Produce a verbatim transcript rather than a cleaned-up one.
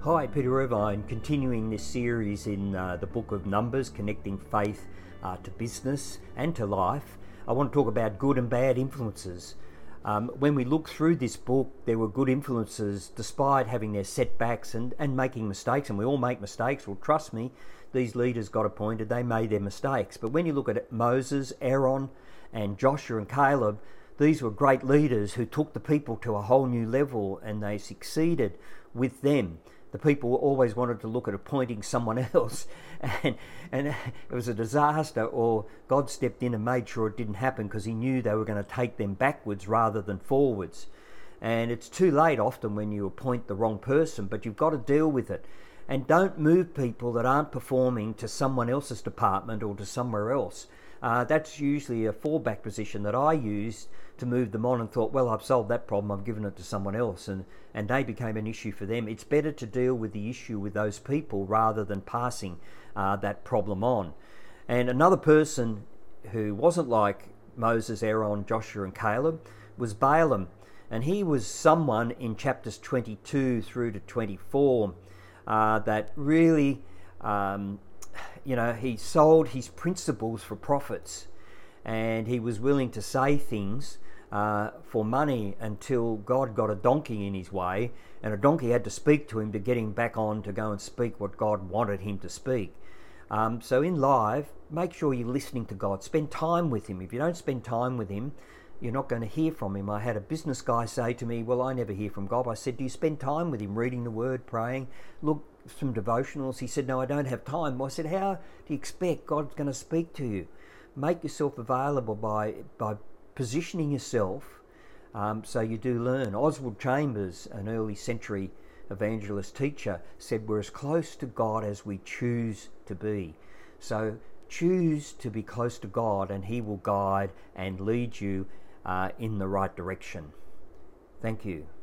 Hi, Peter Irvine, continuing this series in uh, the book of Numbers, connecting faith uh, to business and to life. I want to talk about good and bad influences. Um, when we look through this book, there were good influences despite having their setbacks and, and making mistakes, and we all make mistakes. Well, trust me, these leaders got appointed, they made their mistakes. But when you look at Moses, Aaron, and Joshua and Caleb, these were great leaders who took the people to a whole new level, and they succeeded with them. The people always wanted to look at appointing someone else, and, and it was a disaster, or God stepped in and made sure it didn't happen because he knew they were going to take them backwards rather than forwards. And it's too late often when you appoint the wrong person, but you've got to deal with it. And don't move people that aren't performing to someone else's department or to somewhere else. Uh, that's usually a fallback position that I used to move them on and thought, well, I've solved that problem, I've given it to someone else, and, and they became an issue for them. It's better to deal with the issue with those people rather than passing uh, that problem on. And another person who wasn't like Moses, Aaron, Joshua and Caleb was Balaam. And he was someone in chapters twenty-two through to twenty-four uh, that really... Um, You know, he sold his principles for profits, and he was willing to say things uh, for money until God got a donkey in his way, and a donkey had to speak to him to get him back on to go and speak what God wanted him to speak. Um, so in life, make sure you're listening to God. Spend time with him. If you don't spend time with him, you're not going to hear from him. I had a business guy say to me, well, I never hear from God. I said, do you spend time with him, reading the word, praying? Look, some devotionals. He said, no, I don't have time. I said, how do you expect God's going to speak to you? Make yourself available by by positioning yourself um, so you do learn. Oswald Chambers, an early century evangelist teacher, said we're as close to God as we choose to be. So choose to be close to God, and he will guide and lead you uh, in the right direction. Thank you.